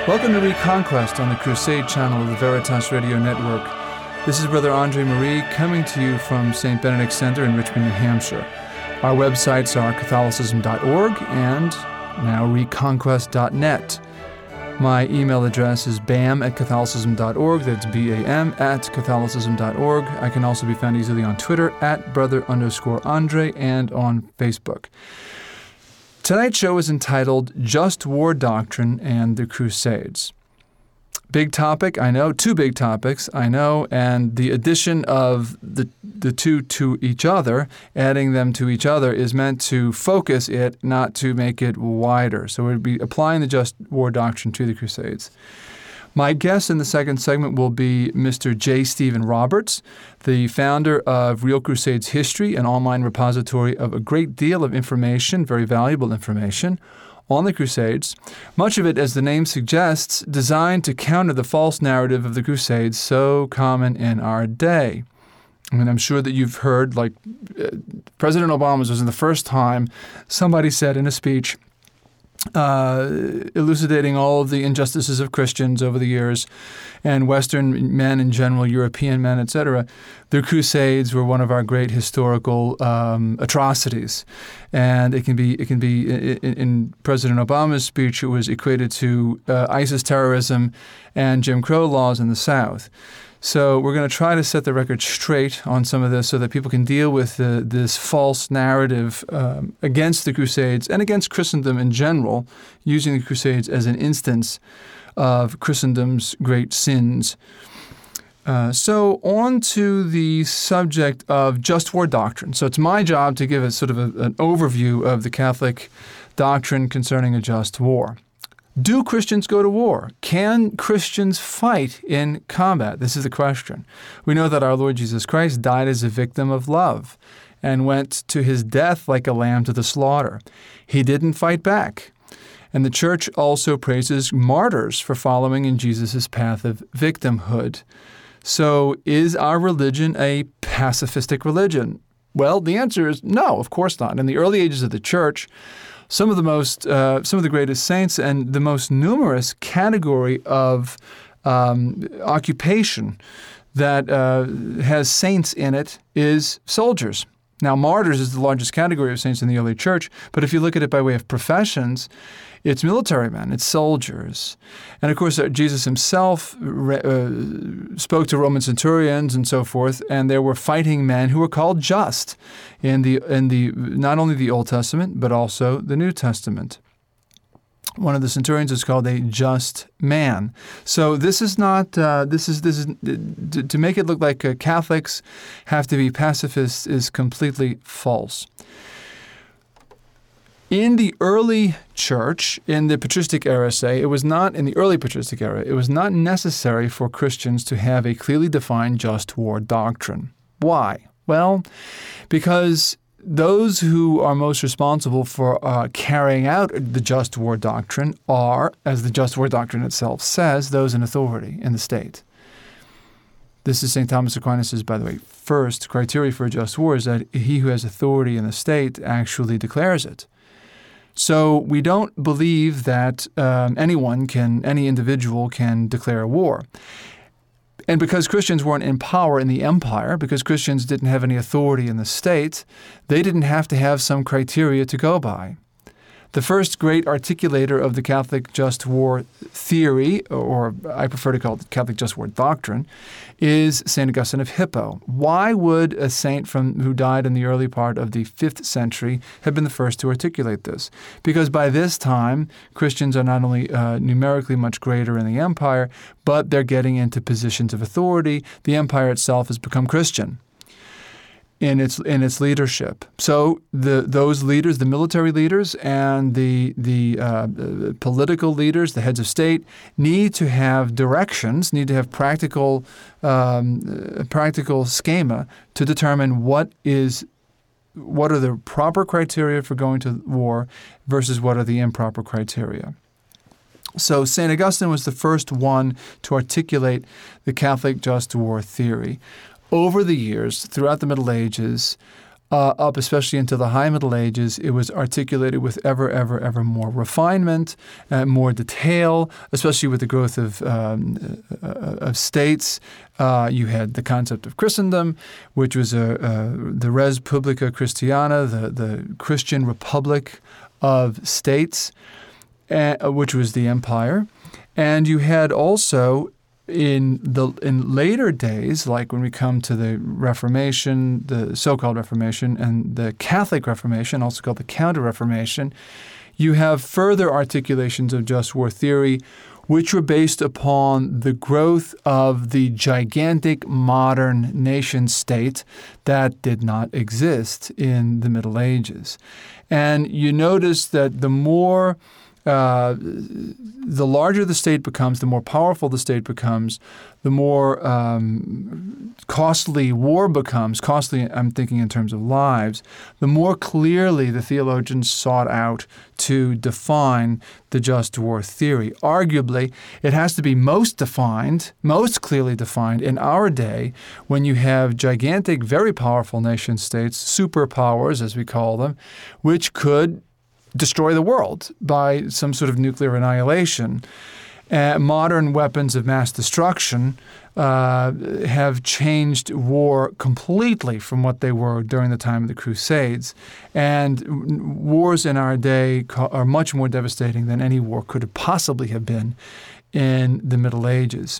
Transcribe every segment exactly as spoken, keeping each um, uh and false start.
Welcome to Reconquest on the Crusade channel of the Veritas Radio Network. This is Brother Andre Marie coming to you from Saint Benedict Center in Richmond, New Hampshire. Our websites are Catholicism dot org and now Reconquest dot net. My email address is bam at Catholicism dot org. That's B A M at Catholicism dot org. I can also be found easily on Twitter at brother underscore Andre and on Facebook. Tonight's show is entitled Just War Doctrine and the Crusades. Big topic, I know. Two big topics, I know. And the addition of the the two to each other, adding them to each other, is meant to focus it, not to make it wider. So we'll be applying the Just War Doctrine to the Crusades. My guest in the second segment will be Mister J. Stephen Roberts, the founder of Real Crusades History, an online repository of a great deal of information, very valuable information, on the Crusades, much of it, as the name suggests, designed to counter the false narrative of the Crusades so common in our day. I mean, I'm sure that you've heard, like, uh, President Obama's was the first time somebody said in a speech, uh, elucidating all of the injustices of Christians over the years, and Western men in general, European men, et cetera, the Crusades were one of our great historical um, atrocities. And it can be, it can be in, in President Obama's speech, it was equated to uh, ISIS terrorism and Jim Crow laws in the South. So we're going to try to set the record straight on some of this so that people can deal with the, this false narrative um, against the Crusades and against Christendom in general, using the Crusades as an instance of Christendom's great sins. Uh, so on to the subject of just war doctrine. So it's my job to give a sort of a, an overview of the Catholic doctrine concerning a just war. Do Christians go to war? Can Christians fight in combat? This is the question. We know that our Lord Jesus Christ died as a victim of love and went to his death like a lamb to the slaughter. He didn't fight back. And the Church also praises martyrs for following in Jesus' path of victimhood. So is our religion a pacifistic religion? Well, the answer is no, of course not. In the early ages of the Church, some of the most, uh, some of the greatest saints and the most numerous category of um, occupation that uh, has saints in it is soldiers. Now, martyrs is the largest category of saints in the early Church, but if you look at it by way of professions, it's military men, it's soldiers. And of course, uh, Jesus himself re- uh, spoke to Roman centurions and so forth, and there were fighting men who were called just in the in the not only the Old Testament, but also the New Testament. One of the centurions is called a just man. So this is not, uh, this is, this is to, to make it look like uh, Catholics have to be pacifists is completely false. In the early Church, in the patristic era, say, it was not, in the early patristic era, it was not necessary for Christians to have a clearly defined just war doctrine. Why? Well, because those who are most responsible for uh, carrying out the just war doctrine are, as the just war doctrine itself says, those in authority in the state. This is Saint Thomas Aquinas', by the way, first criteria for a just war is that he who has authority in the state actually declares it. So we don't believe that um, anyone can, any individual can declare a war. And because Christians weren't in power in the empire, because Christians didn't have any authority in the state, they didn't have to have some criteria to go by. The first great articulator of the Catholic just war theory, or I prefer to call it the Catholic just war doctrine, is Saint Augustine of Hippo. Why would a saint from who died in the early part of the fifth century have been the first to articulate this? Because by this time, Christians are not only uh, numerically much greater in the empire, but they're getting into positions of authority. The empire itself has become Christian in its in its leadership. So the those leaders, the military leaders and the the, uh, the political leaders, the heads of state, need to have directions, need to have practical um, practical schema to determine what is what are the proper criteria for going to war versus what are the improper criteria. So Saint Augustine was the first one to articulate the Catholic just war theory. Over the years, throughout the Middle Ages, uh, up, especially into the High Middle Ages, it was articulated with ever, ever, ever more refinement, uh, more detail, especially with the growth of um, uh, of states. Uh, you had the concept of Christendom, which was a, a, the Res Publica Christiana, the, the Christian Republic of states, uh, which was the empire. And you had also in the in later days, like when we come to the Reformation, the so-called Reformation, and the Catholic Reformation, also called the Counter-Reformation, you have further articulations of just war theory, which were based upon the growth of the gigantic modern nation state that did not exist in the Middle Ages. And you notice that the more Uh, the larger the state becomes, the more powerful the state becomes, the more um, costly war becomes, costly I'm thinking in terms of lives, the more clearly the theologians sought out to define the just war theory. Arguably, it has to be most defined, most clearly defined in our day when you have gigantic, very powerful nation states, superpowers as we call them, which could destroy the world by some sort of nuclear annihilation. Uh, modern weapons of mass destruction uh, have changed war completely from what they were during the time of the Crusades. And wars in our day are much more devastating than any war could have possibly have been in the Middle Ages.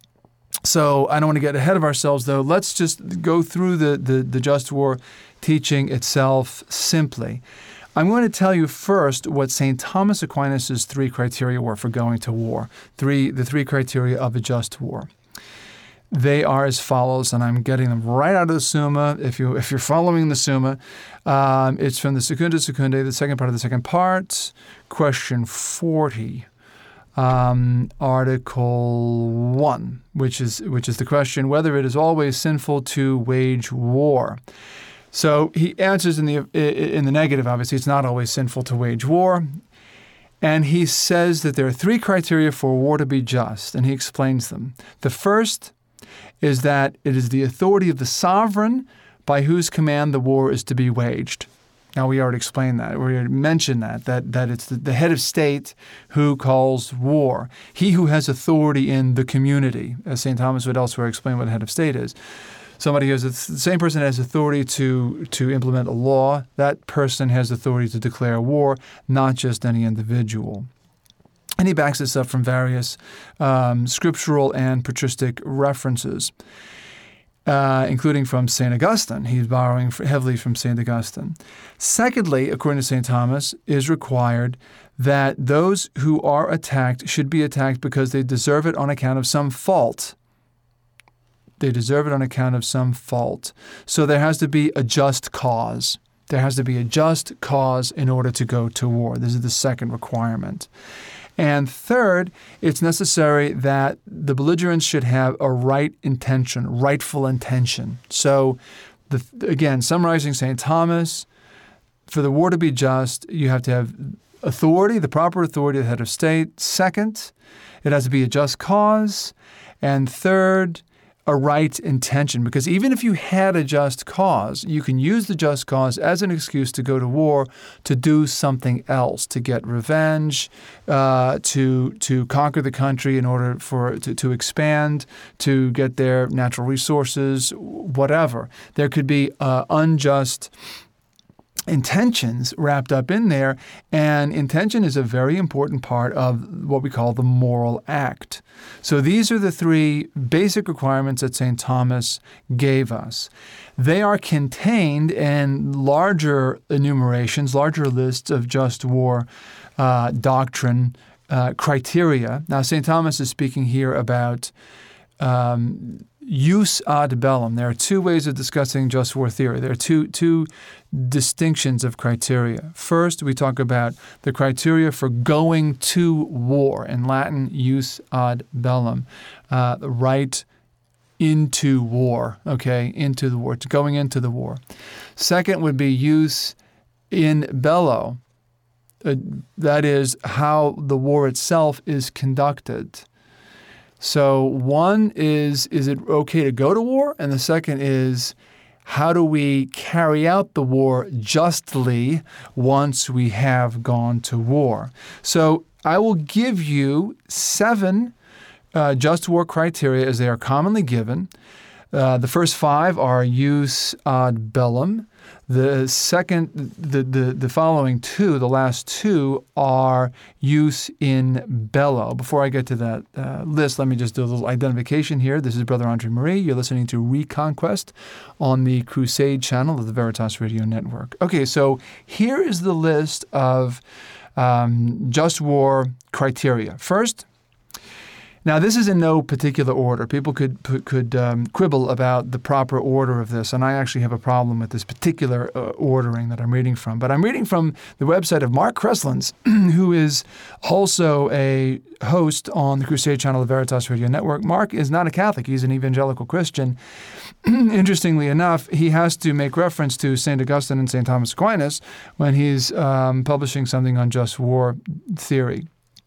So I don't want to get ahead of ourselves, though. Let's just go through the, the, the just war teaching itself simply. I'm going to tell you first what Saint Thomas Aquinas' three criteria were for going to war, three the three criteria of a just war. They are as follows, and I'm getting them right out of the Summa. If, you, if you're following the Summa, um, it's from the Secunda Secundae, the second part of the second part, question forty, um, Article one, which is which is the question whether it is always sinful to wage war. So he answers in the in the negative, obviously. It's not always sinful to wage war. And he says that there are three criteria for war to be just, and he explains them. The first is that it is the authority of the sovereign by whose command the war is to be waged. Now, we already explained that. We already mentioned that, that, that it's the, the head of state who calls war. He who has authority in the community, as Saint Thomas would elsewhere explain what a head of state is. Somebody who has the same person has authority to, to implement a law. That person has authority to declare war, not just any individual. And he backs this up from various um, scriptural and patristic references, uh, including from Saint Augustine. He's borrowing heavily from Saint Augustine. Secondly, according to Saint Thomas, is required that those who are attacked should be attacked because they deserve it on account of some fault. They deserve it on account of some fault. So there has to be a just cause. There has to be a just cause in order to go to war. This is the second requirement. And third, it's necessary that the belligerents should have a right intention, rightful intention. So the, again, summarizing Saint Thomas, for the war to be just, you have to have authority, the proper authority of the head of state. Second, it has to be a just cause. And third, a right intention, because even if you had a just cause, you can use the just cause as an excuse to go to war to do something else, to get revenge, uh, to to conquer the country in order for to, to expand, to get their natural resources, whatever. There could be uh, unjust intentions wrapped up in there, and intention is a very important part of what we call the moral act. So these are the three basic requirements that Saint Thomas gave us. They are contained in larger enumerations, larger lists of just war uh, doctrine uh, criteria. Now, Saint Thomas is speaking here about um, jus ad bellum. There are two ways of discussing just war theory. There are two two distinctions of criteria. First, we talk about the criteria for going to war. In Latin, jus ad bellum, uh, the right into war, okay, into the war, going into the war. Second would be jus in bello. Uh, that is how the war itself is conducted. So one is, is it okay to go to war? And the second is, how do we carry out the war justly once we have gone to war? So I will give you seven uh, just war criteria as they are commonly given. Uh, the first five are jus ad bellum. The second, the, the, the following two, the last two, are jus in bello. Before I get to that uh, list, let me just do a little identification here. This is Brother Andre Marie. You're listening to Reconquest on the Crusade channel of the Veritas Radio Network. Okay, so here is the list of um, just war criteria. First, now, this is in no particular order. People could could um, quibble about the proper order of this, and I actually have a problem with this particular uh, ordering that I'm reading from. But I'm reading from the website of Mark Kreslins, who is also a host on the Crusade channel of the Veritas Radio Network. Mark is not a Catholic. He's an evangelical Christian. Interestingly enough, he has to make reference to Saint Augustine and Saint Thomas Aquinas when he's um, publishing something on just war theory.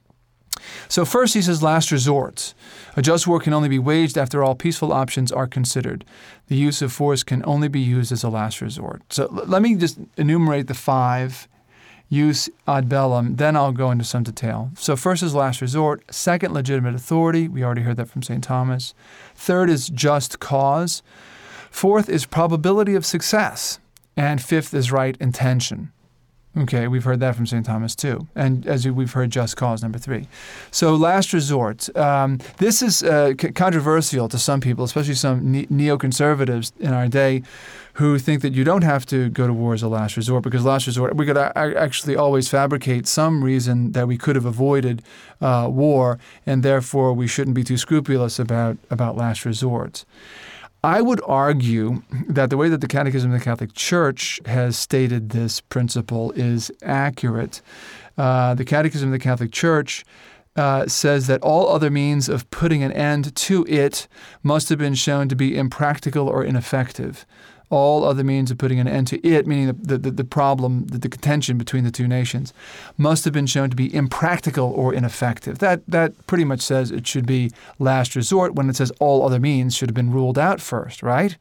So first he says last resort. A just war can only be waged after all peaceful options are considered. The use of force can only be used as a last resort. So l- let me just enumerate the five, jus ad bellum, then I'll go into some detail. So first is last resort. Second, legitimate authority. We already heard that from Saint Thomas. Third is just cause. Fourth is probability of success. And fifth is right intention. Okay, we've heard that from Saint Thomas too. And as we've heard, just cause, number three. So last resort. Um, this is uh, c- controversial to some people, especially some ne- neoconservatives in our day who think that you don't have to go to war as a last resort, because last resort, we could a- actually always fabricate some reason that we could have avoided uh, war, and therefore we shouldn't be too scrupulous about, about last resorts. I would argue that the way that the Catechism of the Catholic Church has stated this principle is accurate. Uh, the Catechism of the Catholic Church uh, says that all other means of putting an end to it must have been shown to be impractical or ineffective. All other means of putting an end to it, meaning the, the, the problem, the, the contention between the two nations, must have been shown to be impractical or ineffective. That that pretty much says it should be last resort when it says all other means should have been ruled out first, right?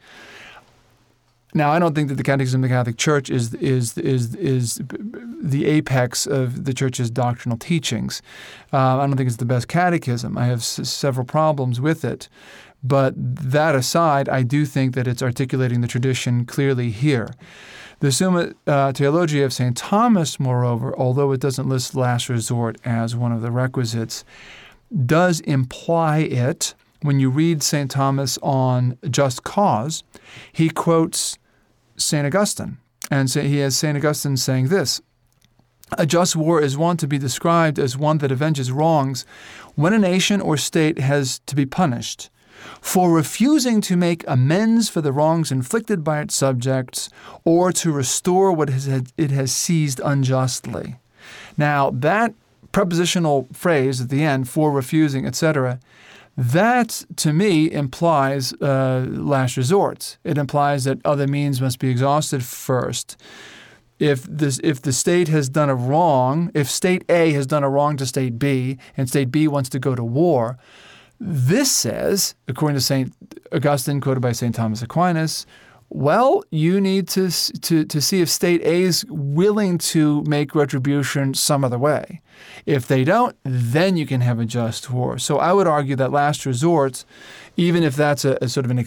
Now, I don't think that the Catechism of the Catholic Church is is is is the apex of the Church's doctrinal teachings. Uh, I don't think it's the best catechism. I have s- several problems with it. But that aside, I do think that it's articulating the tradition clearly here. The Summa uh, Theologiae of Saint Thomas, moreover, although it doesn't list last resort as one of the requisites, does imply it. When you read Saint Thomas on just cause, he quotes Saint Augustine. And so he has Saint Augustine saying this: a just war is one to be described as one that avenges wrongs when a nation or state has to be punished for refusing to make amends for the wrongs inflicted by its subjects, or to restore what it has seized unjustly. Now, that prepositional phrase at the end, for refusing, et cetera, that, to me, implies uh, last resort. It implies that other means must be exhausted first. If this, if the state has done a wrong, if State A has done a wrong to State B, and State B wants to go to war, this says, according to Saint Augustine, quoted by Saint Thomas Aquinas, well, you need to, to, to see if State A is willing to make retribution some other way. If they don't, then you can have a just war. So I would argue that last resort, even if that's a, a sort of an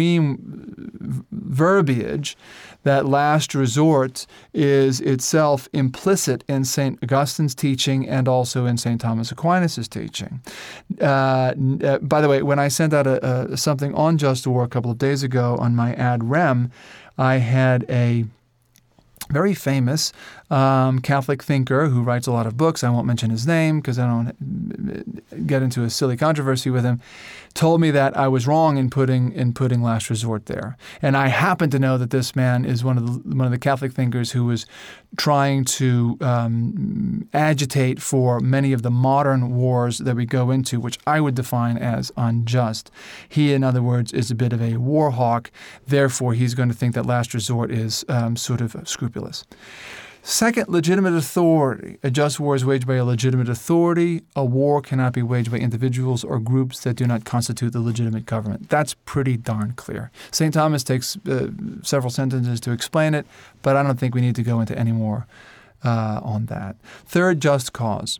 extreme verbiage, that last resort is itself implicit in Saint Augustine's teaching and also in Saint Thomas Aquinas' teaching. Uh, uh, by the way, when I sent out a, a, something on just war a couple of days ago on my ad rem, I had a very famous um, Catholic thinker who writes a lot of books. I won't mention his name because I don't get into a silly controversy with him. Told me that I was wrong in putting in putting last resort there, and I happen to know that this man is one of the one of the Catholic thinkers who was trying to um, agitate for many of the modern wars that we go into, which I would define as unjust. He, in other words, is a bit of a war hawk. Therefore, he's going to think that last resort is um, sort of scrupulous. Second, legitimate authority. A just war is waged by a legitimate authority. A war cannot be waged by individuals or groups that do not constitute the legitimate government. That's pretty darn clear. Saint Thomas takes uh, several sentences to explain it, but I don't think we need to go into any more uh, on that. Third, just cause.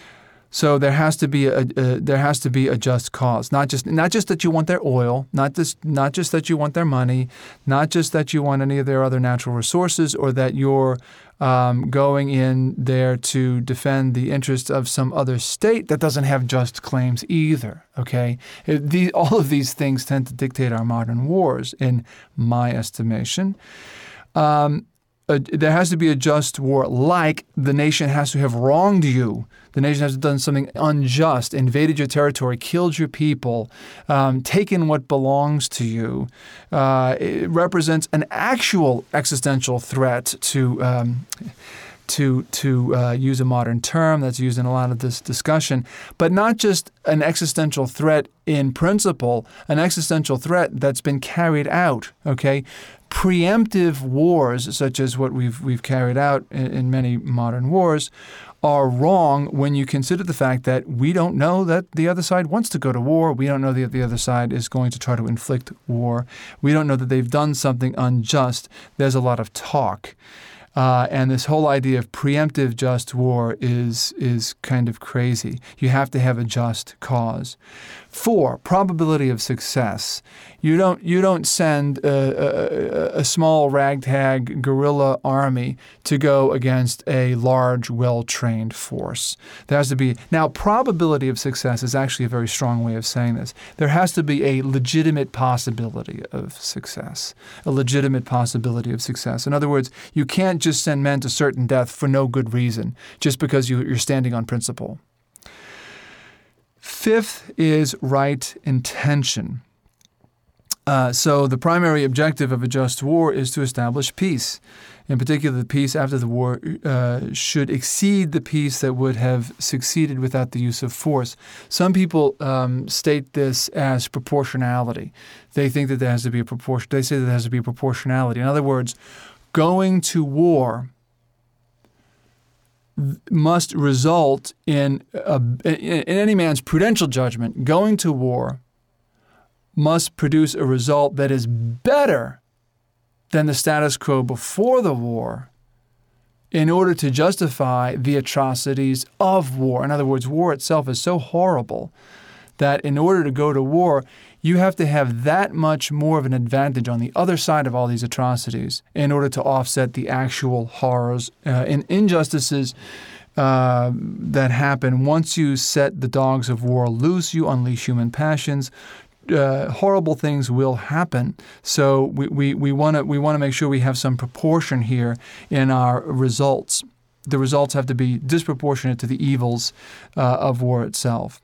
So there has to be a, a there has to be a just cause, not just not just that you want their oil, not just not just that you want their money, not just that you want any of their other natural resources, or that you're um, going in there to defend the interests of some other state that doesn't have just claims either. Okay, it, the, all of these things tend to dictate our modern wars, in my estimation. Um, Uh, there has to be a just war, like the nation has to have wronged you. The nation has done something unjust, invaded your territory, killed your people, um, taken what belongs to you. Uh, it represents an actual existential threat to um, to to uh, use a modern term that's used in a lot of this discussion, but not just an existential threat in principle, an existential threat that's been carried out, okay? Preemptive wars, such as what we've we've carried out in, in many modern wars, are wrong when you consider the fact that we don't know that the other side wants to go to war. We don't know that the other side is going to try to inflict war. We don't know that they've done something unjust. There's a lot of talk. Uh, and this whole idea of preemptive just war is is kind of crazy. You have to have a just cause. Four, probability of success. You don't you don't send a, a, a small ragtag guerrilla army to go against a large, well-trained force. There has to be now probability of success is actually a very strong way of saying this. There has to be a legitimate possibility of success. A legitimate possibility of success. In other words, you can't just send men to certain death for no good reason, just because you, you're standing on principle. Fifth is right intention. Uh, so the primary objective of a just war is to establish peace. In particular, the peace after the war uh, should exceed the peace that would have succeeded without the use of force. Some people um, state this as proportionality. They think that there has to be a proportion. They say that there has to be a proportionality. In other words, going to war must result in, a, in any man's prudential judgment, going to war must produce a result that is better than the status quo before the war in order to justify the atrocities of war. In other words, war itself is so horrible that in order to go to war, you have to have that much more of an advantage on the other side of all these atrocities in order to offset the actual horrors uh, and injustices uh, that happen. Once you set the dogs of war loose, you unleash human passions. Uh, horrible things will happen. So we we we want to we want to make sure we have some proportion here in our results. The results have to be disproportionate to the evils uh, of war itself.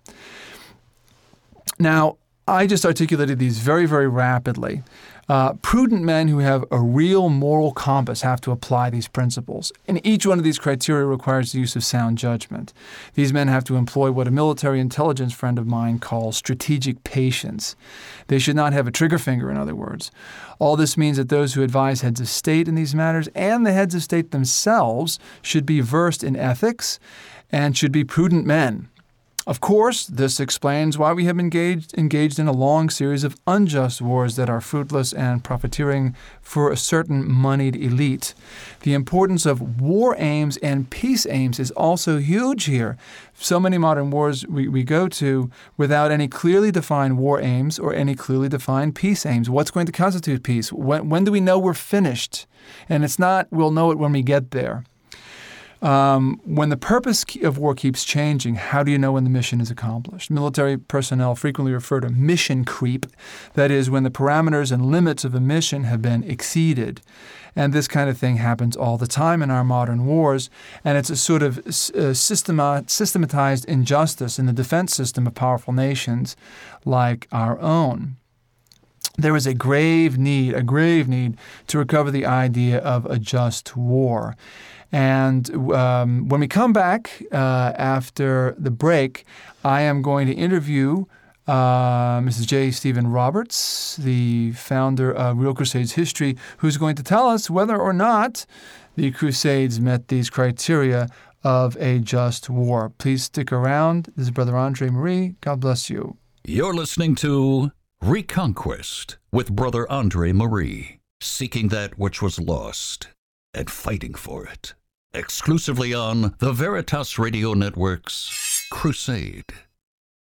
Now, I just articulated these very, very rapidly. Uh, prudent men who have a real moral compass have to apply these principles. And each one of these criteria requires the use of sound judgment. These men have to employ what a military intelligence friend of mine calls strategic patience. They should not have a trigger finger, in other words. All this means that those who advise heads of state in these matters and the heads of state themselves should be versed in ethics and should be prudent men. Of course, this explains why we have engaged, engaged in a long series of unjust wars that are fruitless and profiteering for a certain moneyed elite. The importance of war aims and peace aims is also huge here. So many modern wars we, we go to without any clearly defined war aims or any clearly defined peace aims. What's going to constitute peace? When, when do we know we're finished? And it's not, we'll know it when we get there. Um, when the purpose of war keeps changing, how do you know when the mission is accomplished? Military personnel frequently refer to mission creep. That is, when the parameters and limits of a mission have been exceeded. And this kind of thing happens all the time in our modern wars. And it's a sort of uh, systema- systematized injustice in the defense system of powerful nations like our own. There is a grave need, a grave need to recover the idea of a just war. And um, when we come back uh, after the break, I am going to interview uh, Missus J. Stephen Roberts, the founder of Real Crusades History, who's going to tell us whether or not the Crusades met these criteria of a just war. Please stick around. This is Brother Andre Marie. God bless you. You're listening to Reconquest with Brother Andre Marie, seeking that which was lost and fighting for it. Exclusively on the Veritas Radio Network's Crusade.